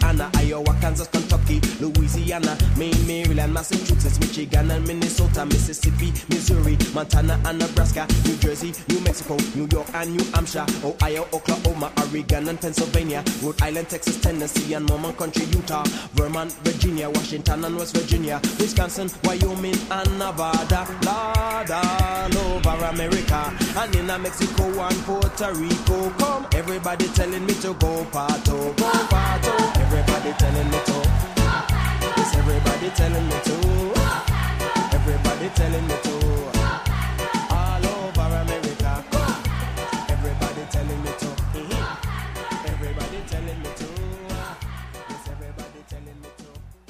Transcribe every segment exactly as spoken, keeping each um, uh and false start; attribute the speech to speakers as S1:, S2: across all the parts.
S1: Anna, Iowa, Kansas, Kentucky, Louisiana, Maine, Maryland, Massachusetts, Michigan, and Minnesota, Mississippi, Missouri, Montana, and Nebraska, New Jersey, New Mexico, New York, and New Hampshire, Ohio, Oklahoma, Oregon, and Pennsylvania, Rhode Island, Texas, Tennessee, and Mormon Country, Utah, Vermont, Virginia, Washington, and West Virginia, Wisconsin, Wyoming, and Nevada, Lord, all over America, and in Mexico and Puerto Rico. Come, everybody telling me to go parto, go parto. Everybody telling me to. Yes, everybody telling me to. Everybody telling me to. All over America. Come, everybody telling me to. Everybody telling me to. Yes, everybody telling me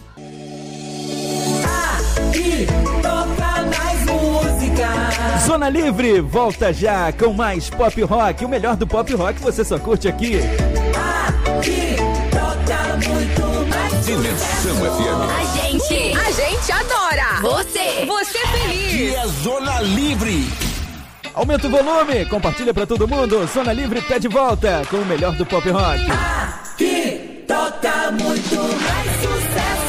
S1: to.
S2: Aqui toca mais música.
S3: Zona Livre volta já com mais pop rock. O melhor do pop rock você só curte aqui.
S2: Aqui toca muito mais
S4: Dimensão F M.
S5: A gente, a gente adora. Você, você feliz.
S4: E é Zona Livre.
S3: Aumenta o volume, compartilha pra todo mundo. Zona Livre tá de volta com o melhor do pop rock.
S2: Aqui toca muito mais sucesso.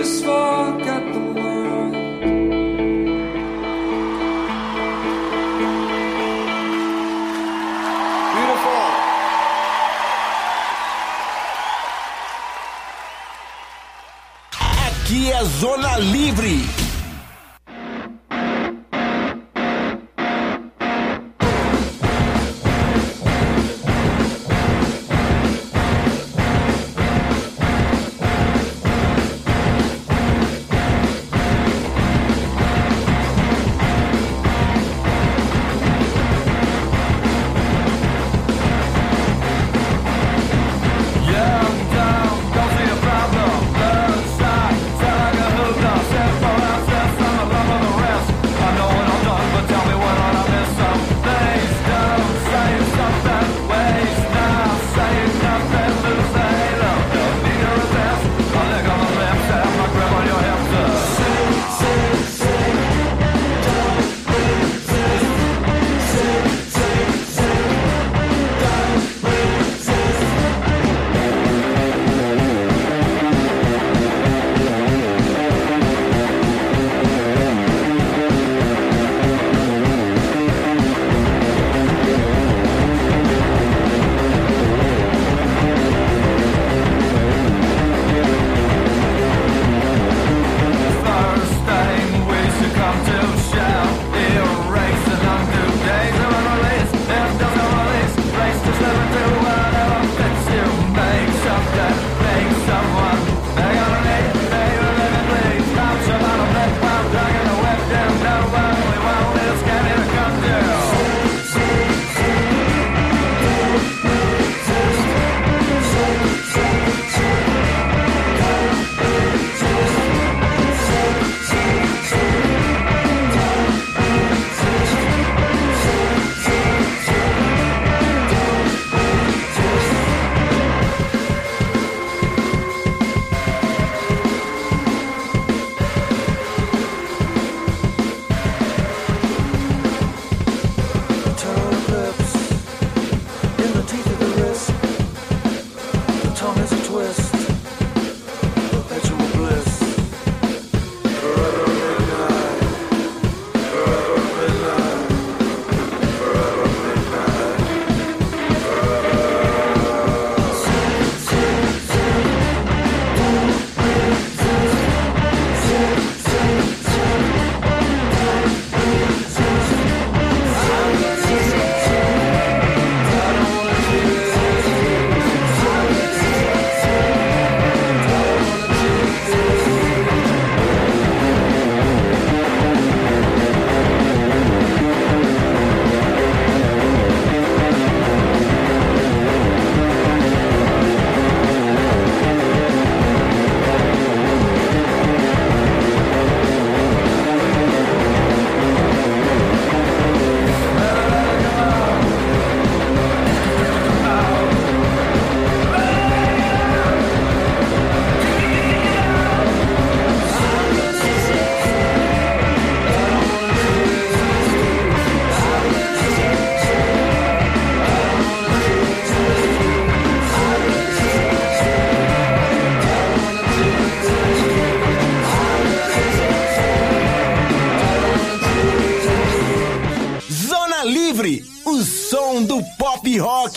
S6: just forget the world. Beautiful.
S4: Aqui é Zona Livre. Rock.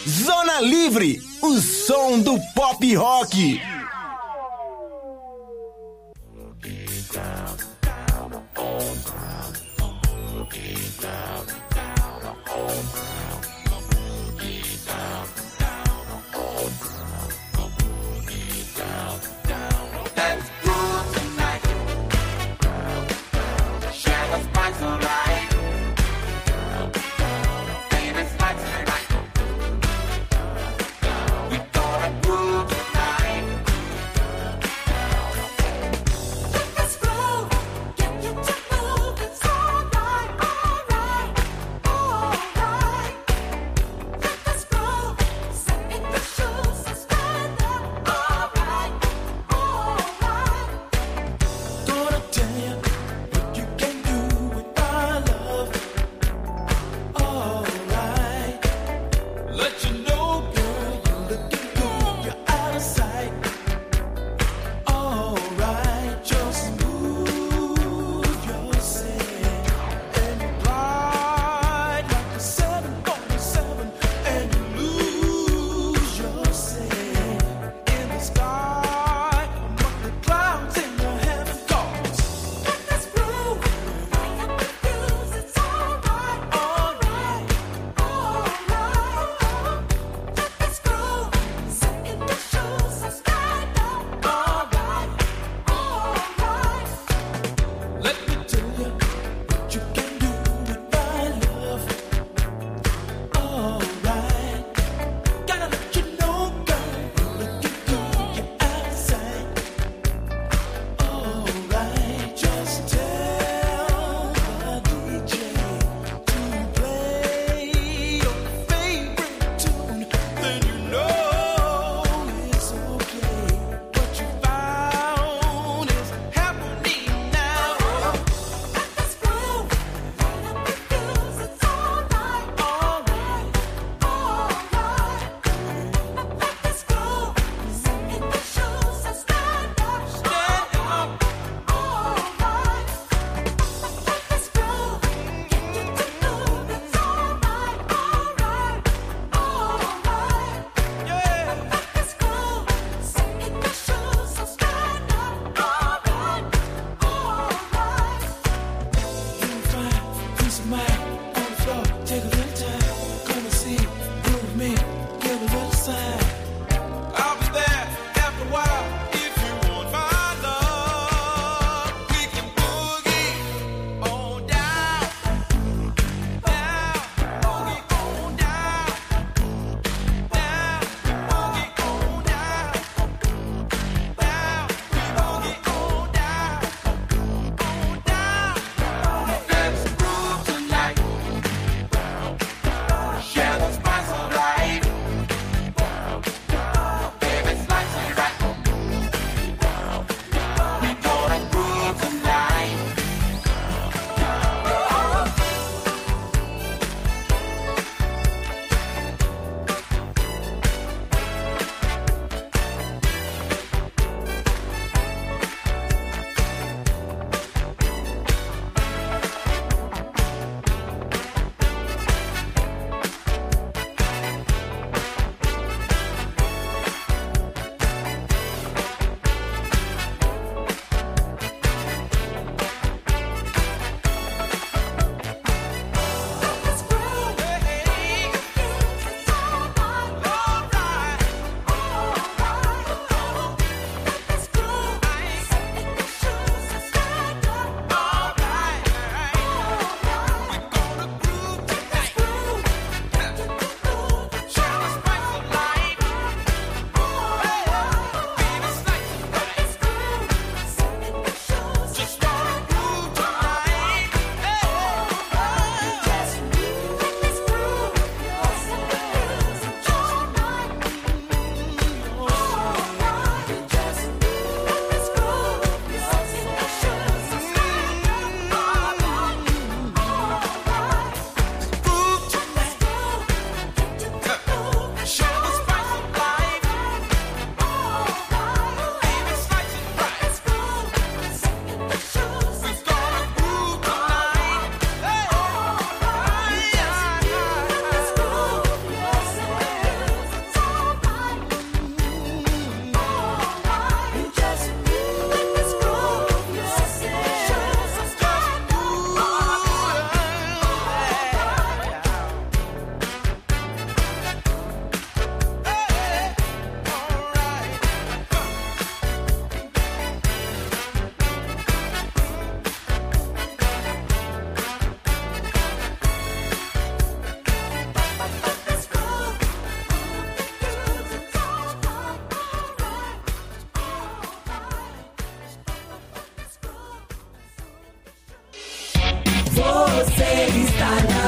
S4: Zona Livre, o som do pop rock.
S7: We gonna groove tonight.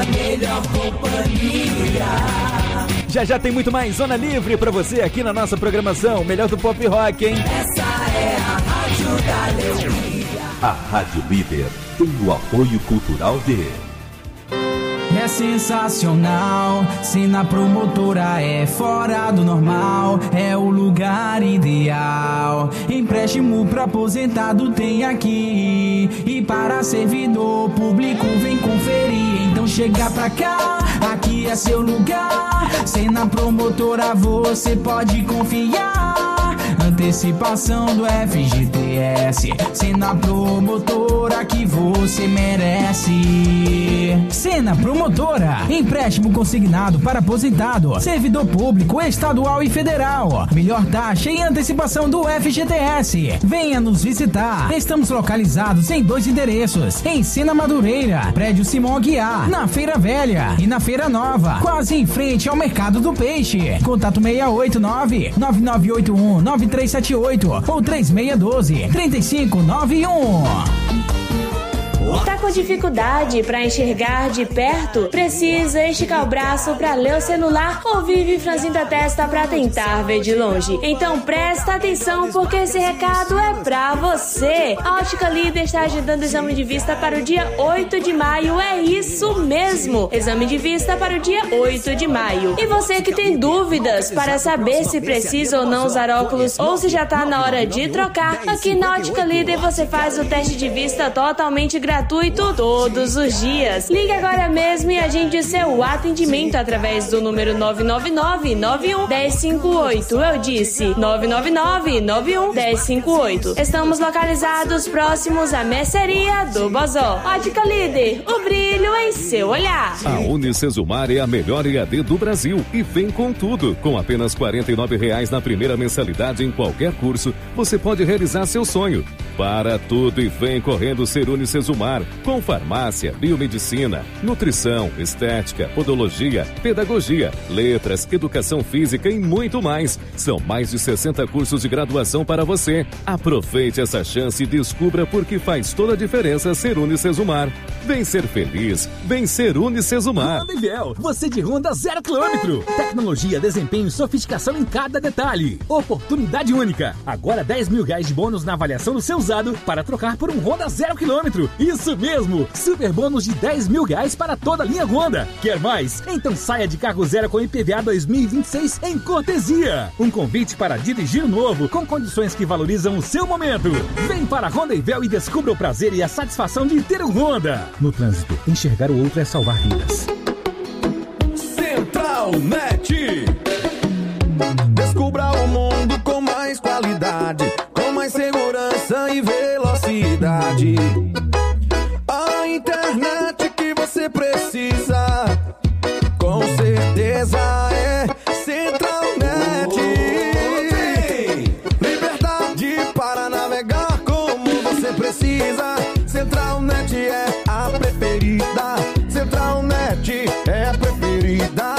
S2: a melhor companhia.
S3: Já já tem muito mais Zona Livre pra você aqui na nossa programação. Melhor do pop rock, hein?
S2: Essa é a Rádio da Alegria.
S7: A Rádio Líder tem o apoio cultural de...
S8: É sensacional, Sena Promotora é fora do normal, é o lugar ideal. Empréstimo pra aposentado tem aqui, e para servidor público vem conferir. Então chega pra cá, aqui é seu lugar. Sena Promotora você pode confiar. Antecipação do F G T S, Sena Promotora que você merece. Sena Promotora, empréstimo consignado para aposentado, servidor público estadual e federal. Melhor taxa e antecipação do F G T S. Venha nos visitar. Estamos localizados em dois endereços: em Sena Madureira, prédio Simão Aguiar, na Feira Velha, e na Feira Nova, quase em frente ao Mercado do Peixe. Contato seis oito nove, nove nove oito um, nove três sete oito ou três seis um dois, três cinco nove um.
S9: Tá com dificuldade para enxergar de perto? Precisa esticar o braço para ler o celular ou vive franzindo a testa para tentar ver de longe? Então presta atenção, porque esse recado é pra você. A Ótica Líder está agendando o exame de vista para o dia oito de maio. É isso mesmo, exame de vista para o dia oito de maio. E você que tem dúvidas para saber se precisa ou não usar óculos ou se já tá na hora de trocar, aqui na Ótica Líder você faz o teste de vista totalmente gratuito. Gratuito todos os dias. Ligue agora mesmo e agende seu atendimento através do número nove nove nove, nove um, um zero cinco oito. Eu disse nove nove nove, nove um, um zero cinco oito. Estamos localizados próximos à mercearia do Bozó. Ótica Líder, o brilho em seu olhar.
S10: A Unicesumar é a melhor E A D do Brasil e vem com tudo. Com apenas quarenta e nove reais na primeira mensalidade em qualquer curso, você pode realizar seu sonho. Para tudo e vem correndo ser Unicesumar, com farmácia, biomedicina, nutrição, estética, podologia, pedagogia, letras, educação física e muito mais. São mais de sessenta cursos de graduação para você. Aproveite essa chance e descubra por que faz toda a diferença ser Unicesumar. Vem ser feliz, vem ser Unicesumar.
S11: Honda Invel, você de Honda zero quilômetro. Tecnologia, desempenho e sofisticação em cada detalhe. Oportunidade única. Agora dez mil reais de bônus na avaliação do seu usado para trocar por um Honda zero quilômetro. Isso mesmo, super bônus de dez mil reais para toda a linha Honda. Quer mais? Então saia de carro zero com I P V A dois mil e vinte e seis em cortesia. Um convite para dirigir o novo com condições que valorizam o seu momento. Vem para a Honda Invel e descubra o prazer e a satisfação de ter um Honda. No trânsito, enxergar o outro é salvar vidas.
S4: Central Net. Descubra o mundo com mais qualidade, com mais segurança e velocidade. A internet que você precisa, com certeza é Centralnet. Liberdade para navegar como você precisa. Centralnet é a preferida. Centralnet é a preferida.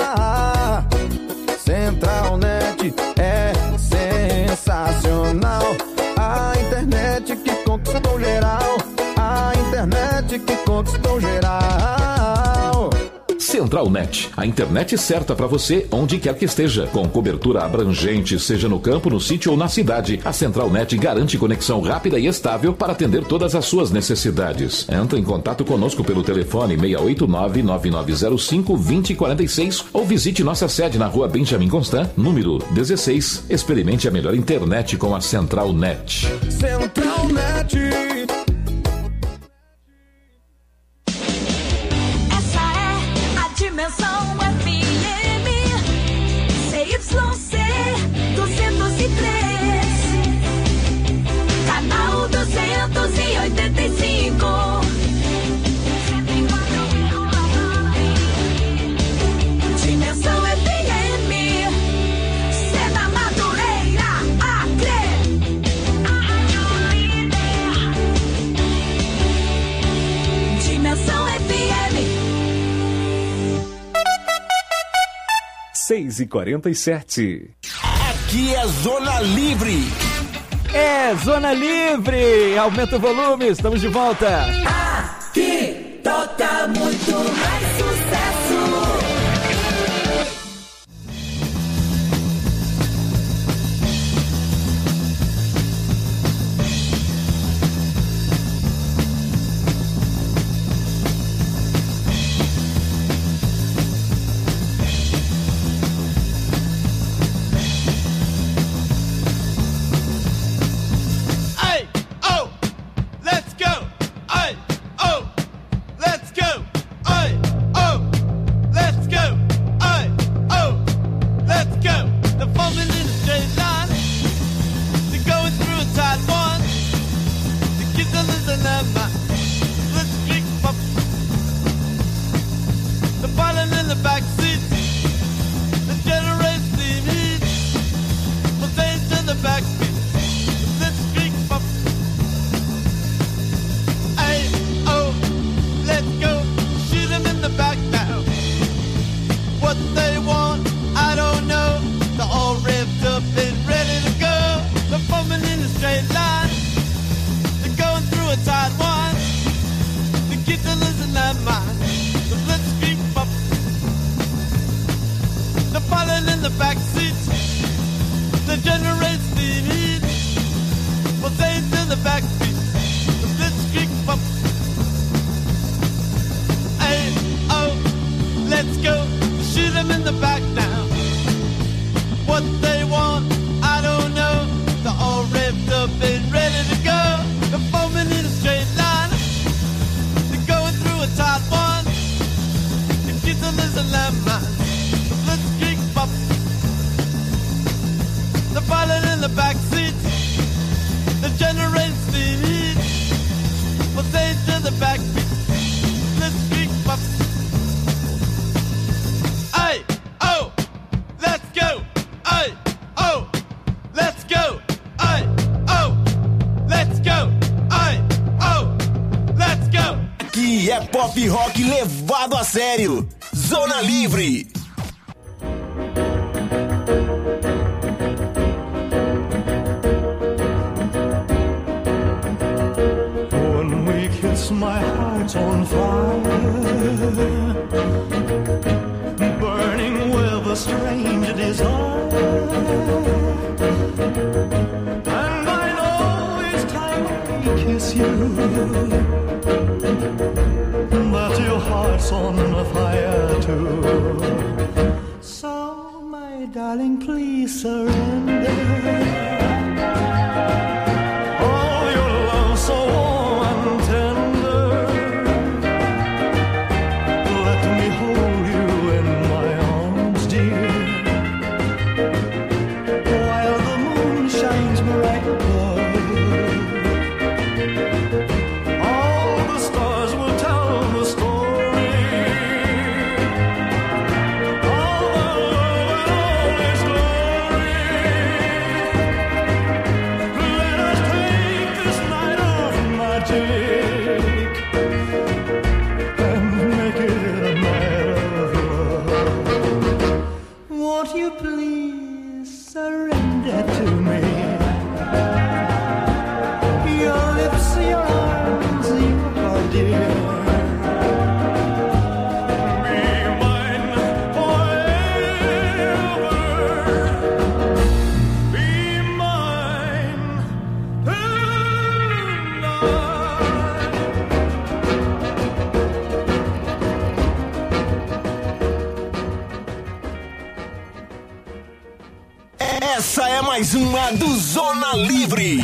S4: Centralnet é sensacional. A internet que conquistou geral. A internet que conquistou geral.
S12: Centralnet, a internet certa para você onde quer que esteja, com cobertura abrangente, seja no campo, no sítio ou na cidade. A Centralnet garante conexão rápida e estável para atender todas as suas necessidades. Entre em contato conosco pelo telefone seis oito nove, nove nove zero cinco, dois zero quatro seis ou visite nossa sede na rua Benjamin Constant, número dezesseis. Experimente a melhor internet com a Centralnet.
S4: Centralnet.
S2: Dimensão F M C Y C duzentos e três, canal duzentos e oitenta e cinco. Dimensão F M, Sena Madureira, Acre. Dimensão F M.
S10: seis e quarenta e sete.
S4: Aqui é Zona Livre.
S3: É Zona Livre. Aumenta o volume, estamos de volta.
S2: Aqui toca muito mais sucesso.
S13: Kittens in their mind, the blitzkrieg pop. The falling in the back seat, the generates the heat. Well, things in the back seat, the blitzkrieg pop. Hey, oh, let's go, shoot them in the back now. What they want, I don't know. They're all revved up and ready to go. They're forming in a straight line. They're going through a tight one. The kids are losing their minds. The blitzkrieg pop. They're falling in the back seat. The generates the heat. Well, say to the back beat. Blitzkrieg pop. Hey, oh, let's go. Hey, oh, let's go. Hey, oh, let's go. Hey, oh, let's go.
S4: Aqui é pop rock levado a sério. Zona Livre.
S14: When we kiss, my heart's on fire, burning with a strange desire. And I know each time I kiss you that your heart's on fire too. So, my darling, please surrender. Oh, your love so warm and tender. Let me hold you in my arms, dear, while the moon shines bright above. All the stars will tell the story. All the love and all its glory. Let us take this night of magic and make it a night of love. Won't you please surrender to me? Your lips, your arms, your heart, dear. Be mine forever. Be mine
S4: Essa é mais uma do Zona Livre.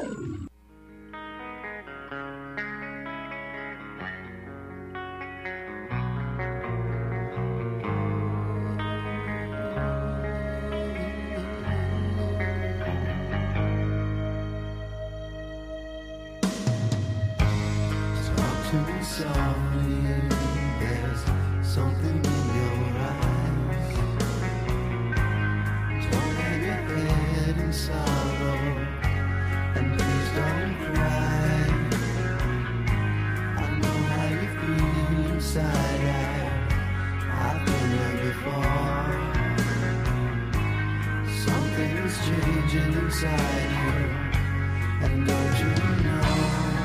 S14: Talk to me softly, there's something in your eyes. Don't hang your head in sorrow, and please don't cry. I know how you feel inside, I, I've been there before. Something's changing inside you, and don't you know?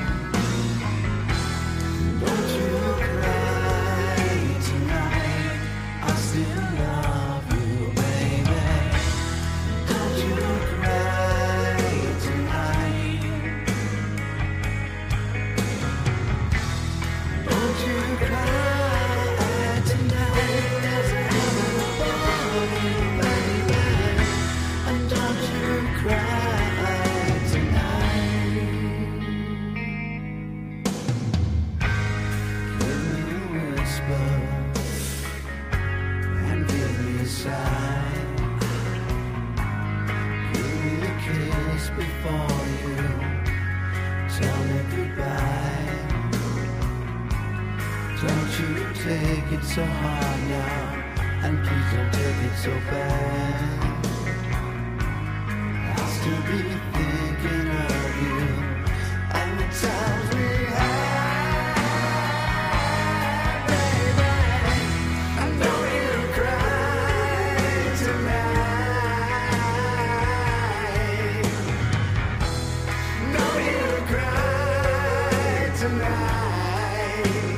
S14: Don't you cry tonight, I still love you, baby. Don't you cry tonight. Don't you cry tonight, there's heaven above you, baby. And don't you cry tonight. Give me a whisper and give me a sigh. Give me a kiss before you tell me goodbye. Don't you take it so hard now, and please don't take it so bad. I'll still be thinking of you and the times we had, baby. And don't you cry tonight. Don't you cry tonight.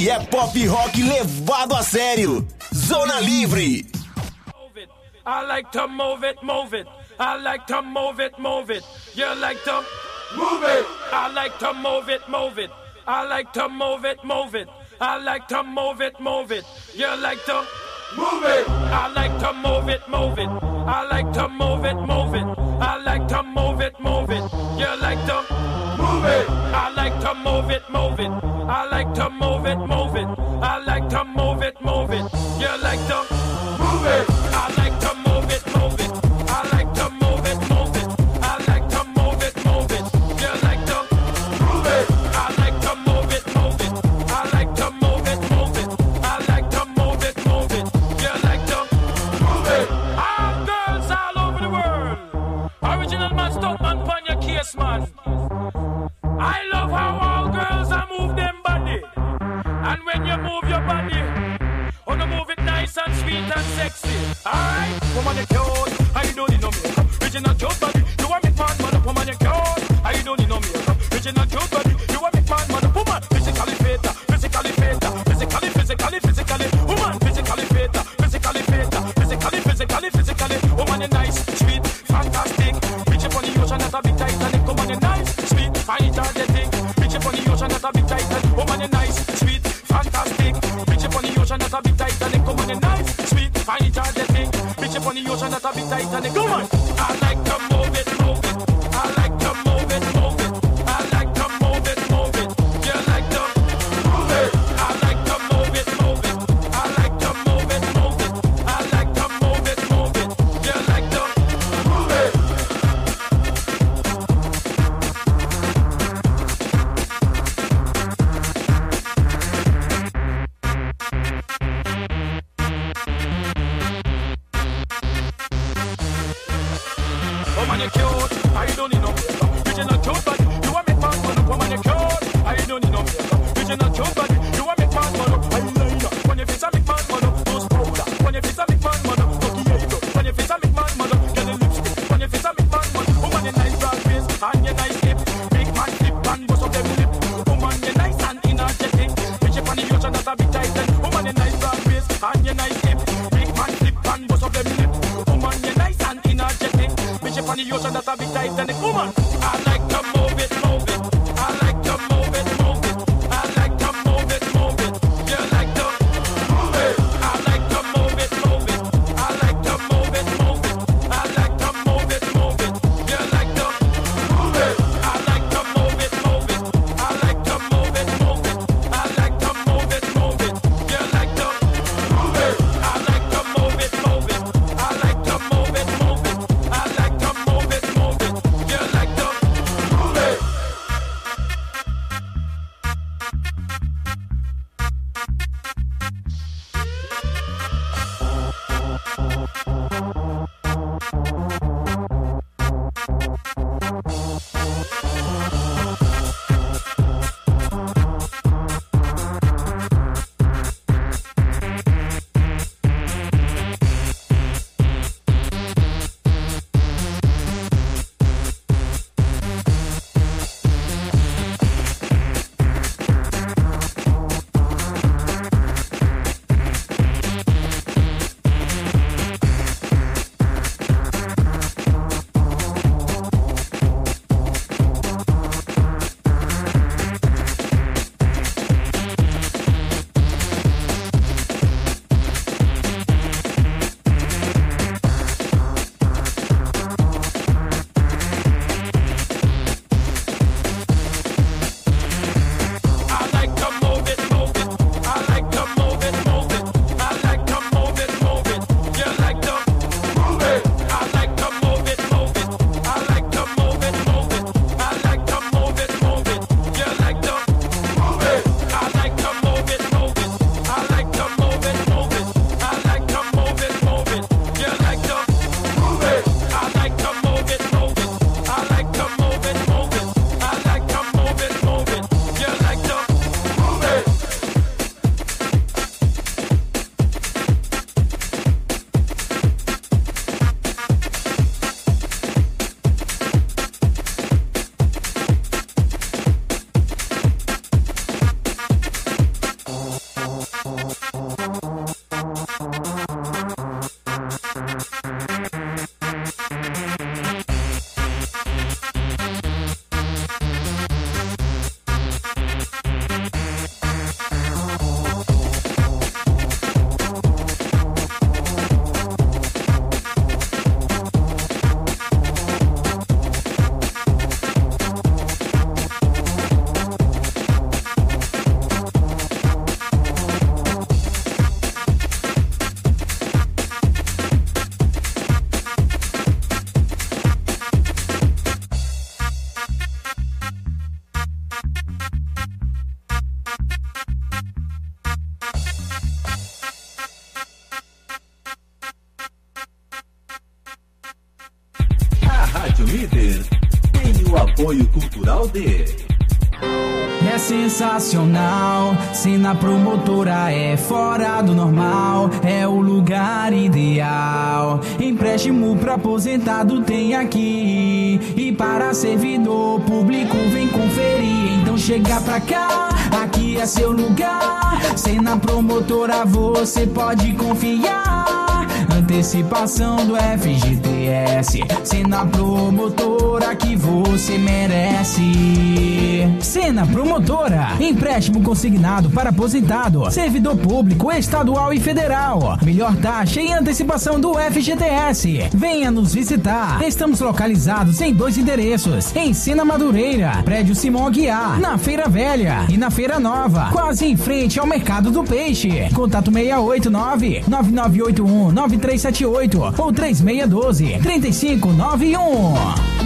S4: Aqui é pop rock levado a sério. Zona Livre.
S15: I like to move it, move it. I like to move it, move it. You like to move it. I like to move it, move it. I like to move it, move it. I like to move it, move it. You like to move it. I like to move it, move it. I like to move it, move it. I like to move it, move it. You like to move it. I like to move it, move it. I like to move it, move it. I like to move it, move it. You like to move it. I like to move it, move it. I like to move it, move it. I like to move it, move it. You like to move it. I like to move it, move it. I like to move it, move it. I like to move it, move it. You like to move it. All girls all over the world. Original man, stunt man, pon your case, man. I love how all girls are move them body. And when you move your body, oh, no, move it nice and sweet and sexy. Alright, woman, you cute. I don't need no makeup. Original cute body. You want me man, man, woman, you cute. I don't need no makeup. Original cute body. You want me man, man, woman. Physically fit, physically fit, physically, physically, physically. Woman, physically fit, physically fit, physically, physically, physically. Woman, you nice, sweet, fantastic. Reach up on the ocean, that's a big Titanic. Woman, you nice, sweet, fine, energetic. Reach up on the ocean, that's a big Titanic. Woman, you nice, sweet, fantastic. Reach up on the ocean, that's a big Titanic. Woman, you nice, sweet, fine, energetic. Reach up on the ocean, that's a big Titanic. Come on, I like to move it, move it. I like to move it, move it. I like to move it, move it. You like to move it. I like to move it, move it. I like to move it, move it. I like to move it, move it. You like to move it. Woman, you cute. I don't need no makeup. Original cute body. You want me fast, man. Woman, you cute. I don't need no makeup. Original cute body. You want me fast, man. Eyeliner. When you face a big man, man. Nose powder. When you face a big man, man. Cocky eyebrow. When you face a big man, man. Get a lipstick. When you face a big man, man. Woman, you nice broad face and you nice lip. Big man flip and bust up them lip. Woman, you nice and energetic. Reach up on the ocean, that's a big Titan. Woman, you nice broad face and you nice lip. Big man flip and bust up them lip. Woman, you nice and energetic. Reach up on the ocean, that's a big Titanic. Woman, I like to move it, move it. I like to move it, move it. I like to move it, move it. You like to move it. I like to move it, move it. I like to move it, move it. I like to move it, move it. You like to move it. I like to move it, move it. I like to move it, move it. I like to move it, move it. You like to move it. I like to move it, move it. I like to move it, move it. I like to move it, move it. You like to move it.
S7: apoio cultural de...
S8: É sensacional, se na promotora é fora do normal, é o lugar ideal. Empréstimo pra aposentado tem aqui, e para servidor público vem conferir. Então chega pra cá, aqui é seu lugar. Se na promotora você pode confiar. Antecipação do F G T S, Sena Promotora que você merece. Sena Promotora, empréstimo consignado para aposentado, servidor público estadual e federal. Melhor taxa e antecipação do F G T S. Venha nos visitar. Estamos localizados em dois endereços: em Sena Madureira, prédio Simão Aguiar, na Feira Velha, e na Feira Nova, quase em frente ao Mercado do Peixe. Contato seis oito nove, nove nove oito um, nove três sete oito ou três seis um dois, três cinco nove um.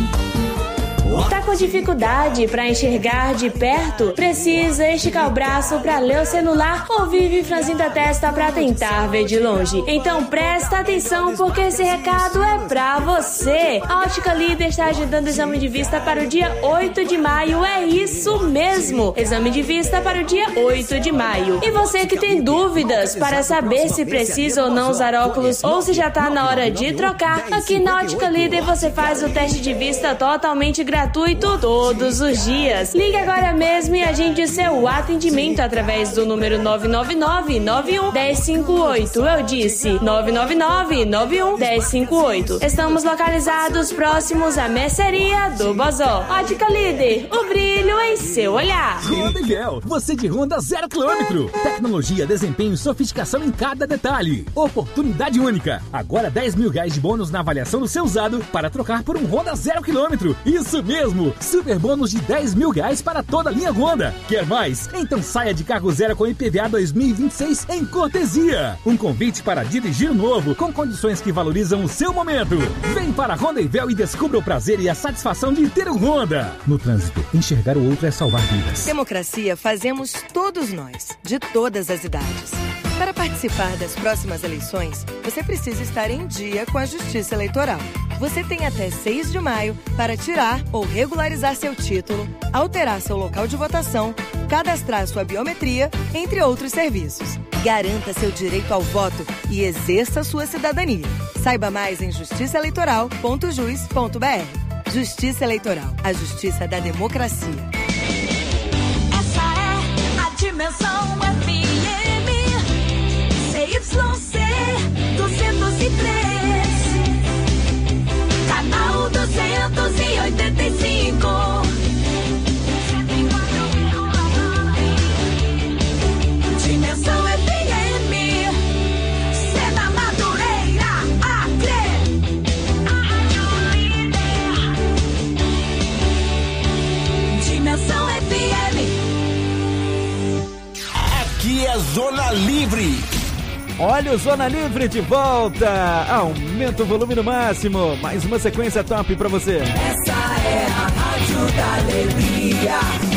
S9: Tá com dificuldade para enxergar de perto? Precisa esticar o braço para ler o celular ou vive franzindo a testa para tentar ver de longe? Então presta atenção, porque esse recado é pra você. A Ótica Líder está agendando o exame de vista para o dia oito de maio. É isso mesmo, exame de vista para o dia oito de maio. E você que tem dúvidas para saber se precisa ou não usar óculos ou se já tá na hora de trocar, aqui na Ótica Líder você faz o teste de vista totalmente gratuito. Gratuito todos os dias. Ligue agora mesmo e agende seu atendimento através do número nove nove nove, nove um, um zero cinco oito. Eu disse nove nove nove, nove um, um zero cinco oito. Estamos localizados próximos à mercearia do Bozó. Ótica Líder, o brilho em seu olhar.
S11: Honda Gel, você de Honda zero quilômetro. Tecnologia, desempenho e sofisticação em cada detalhe. Oportunidade única. Agora dez mil reais de bônus na avaliação do seu usado para trocar por um Honda zero quilômetro. Isso mesmo, super bônus de dez mil reais para toda a linha Honda. Quer mais? Então saia de carro zero com I P V A dois mil e vinte e seis em cortesia. Um convite para dirigir novo com condições que valorizam o seu momento. Vem para a Honda Ivel e descubra o prazer e a satisfação de ter um Honda. No trânsito, enxergar o outro é salvar vidas.
S16: Democracia fazemos todos nós, de todas as idades. Para participar das próximas eleições, você precisa estar em dia com a Justiça Eleitoral. Você tem até seis de maio para tirar ou regularizar seu título, alterar seu local de votação, cadastrar sua biometria, entre outros serviços. Garanta seu direito ao voto e exerça sua cidadania. Saiba mais em justiça eleitoral ponto jus ponto b r. Justiça Eleitoral, a justiça da democracia.
S2: Essa é a Dimensão F M C Y C duzentos e três, canal duzentos e oitenta e cinco. Dimensão F M, Sena Madureira, Acre. Dimensão F M.
S4: Aqui é Zona Livre.
S3: Olha o Zona Livre de volta. Aumenta o volume no máximo. Mais uma sequência top pra você.
S2: Essa é a Rádio da Alegria.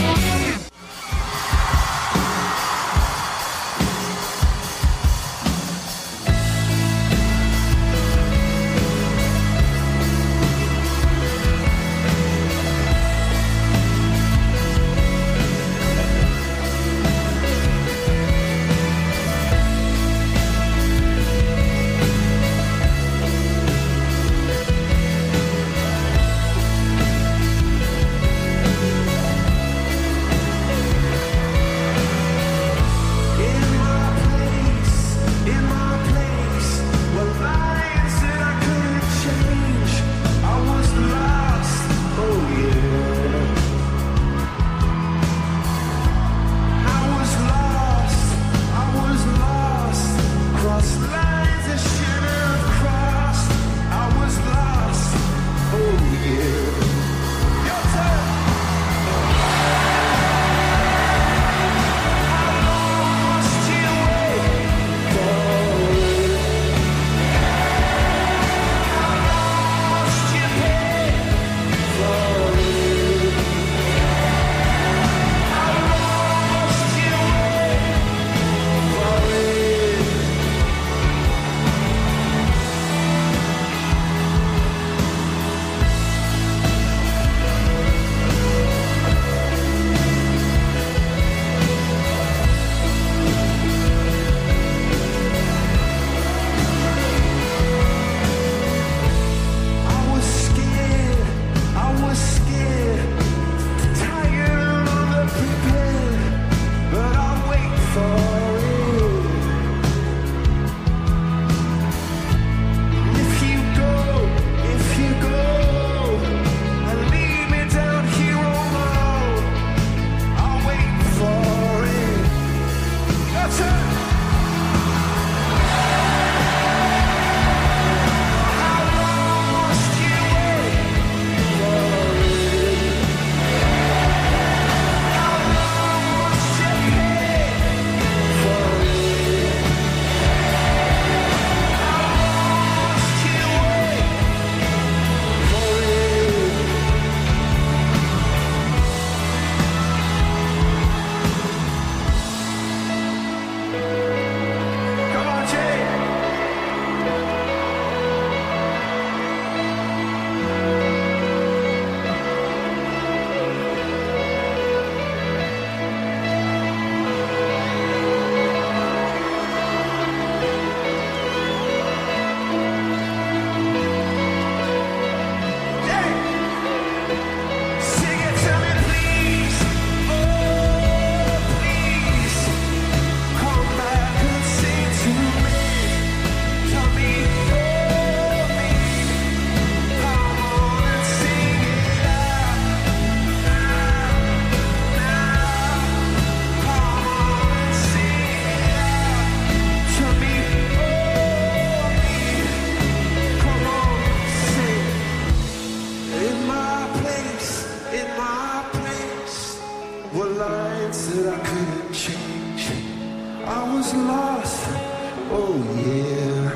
S14: was lost. Oh yeah.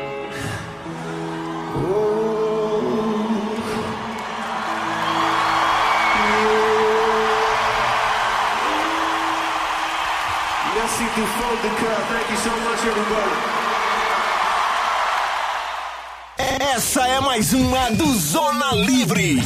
S14: Oh. Merci tout fond de cœur. Thank you so much, everybody.
S4: Essa é mais uma do Zona Livre.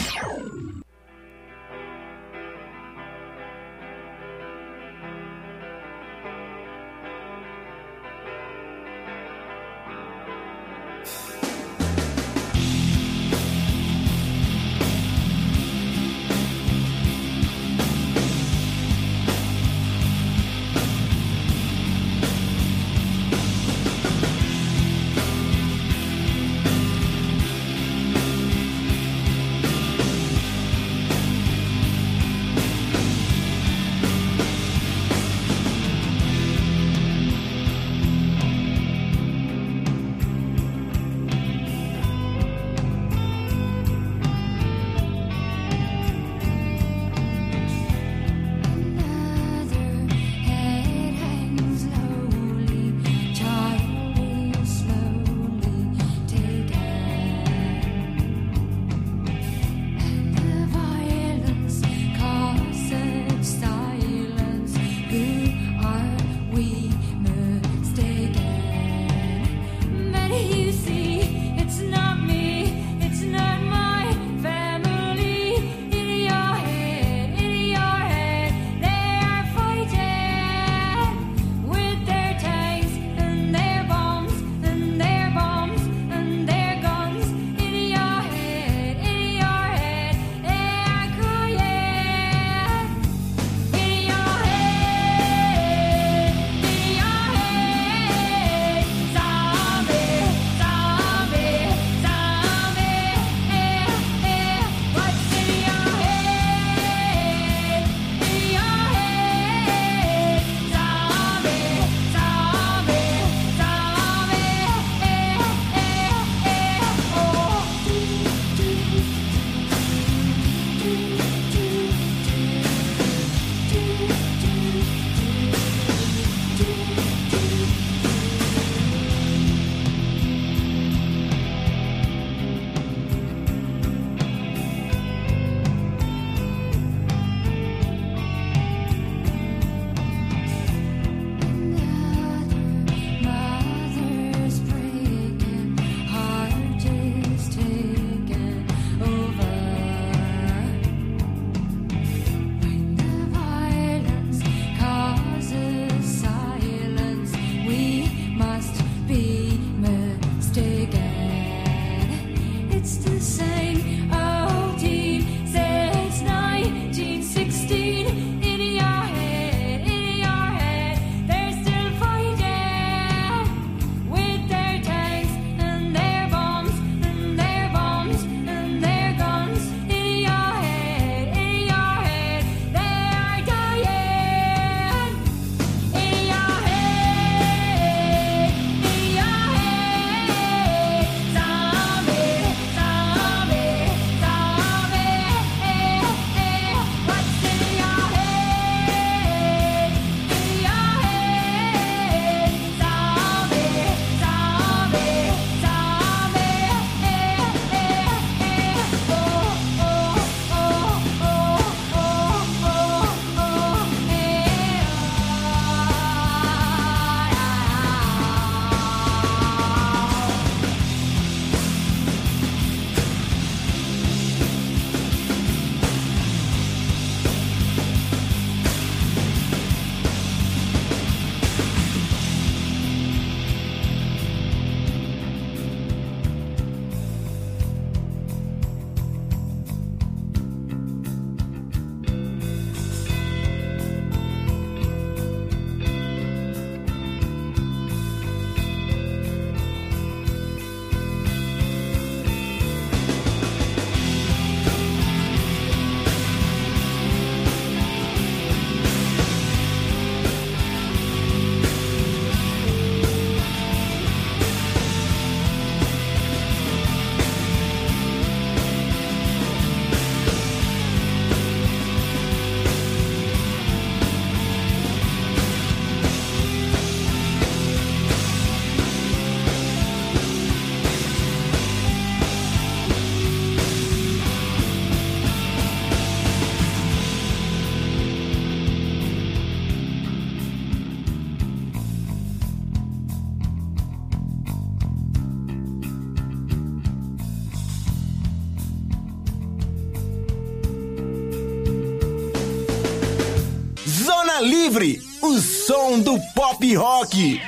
S4: Zona Livre, o som do pop rock.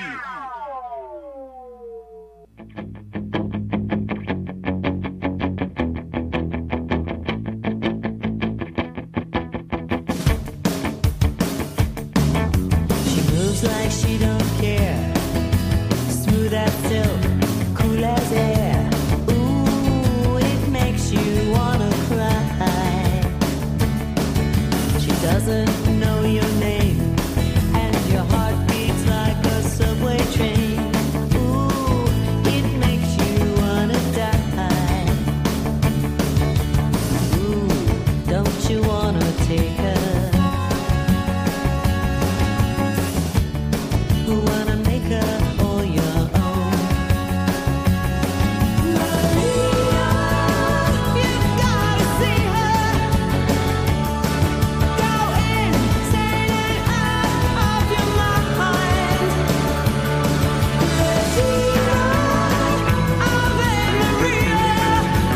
S17: Like she don't care, smooth as silk, cool as air. Ooh, it makes you wanna cry. She doesn't know your name, and your heart beats like a subway train. Ooh, it makes you wanna die. Ooh, don't you wanna take her? Wanna make her all your own. Maria, you've gotta see her. Go insane and out of your mind. Regina, Ave Maria,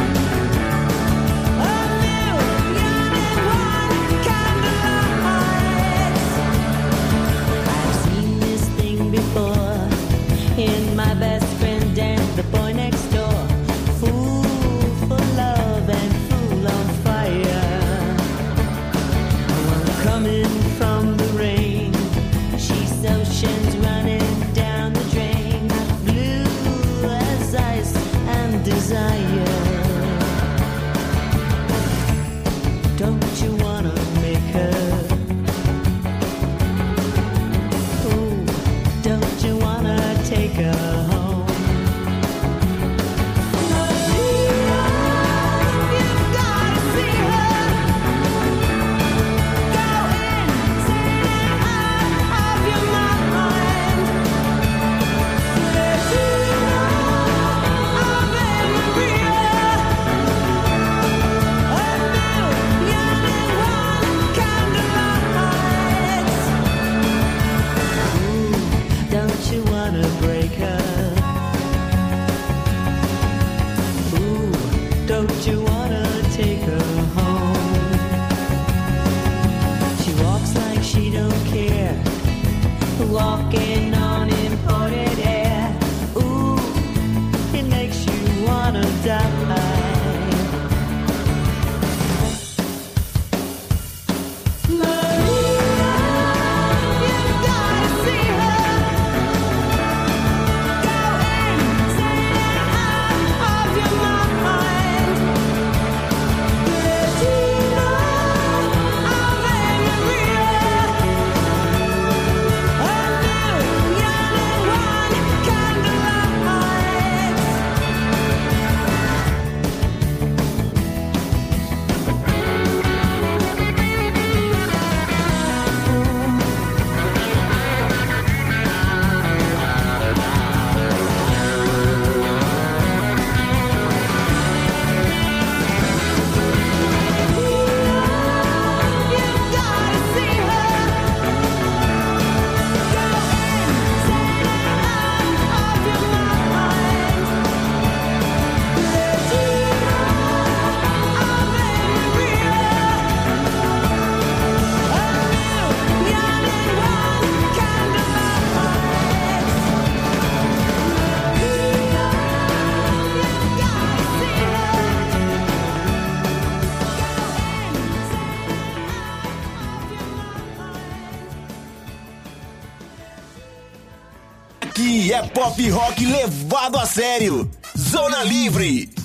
S17: a million and one candlelights. I've seen this before in my best friend and the boy next door. Fool for love and fool on fire. One coming from the rain. She's oceans running down the drain. Blue as ice and desire. Don't you wanna make her? Don't you wanna take her home? Maria, you've gotta see her. Go insane and out of your mind. Regina, Ave Maria, a million and one candlelights. Don't you wanna break her? Ooh, don't you wanna take her home? She walks like she don't care, walking on imported air. Ooh, it makes you wanna die. Maria, you've gotta see her.
S4: Aqui é pop rock levado a sério. Zona Livre.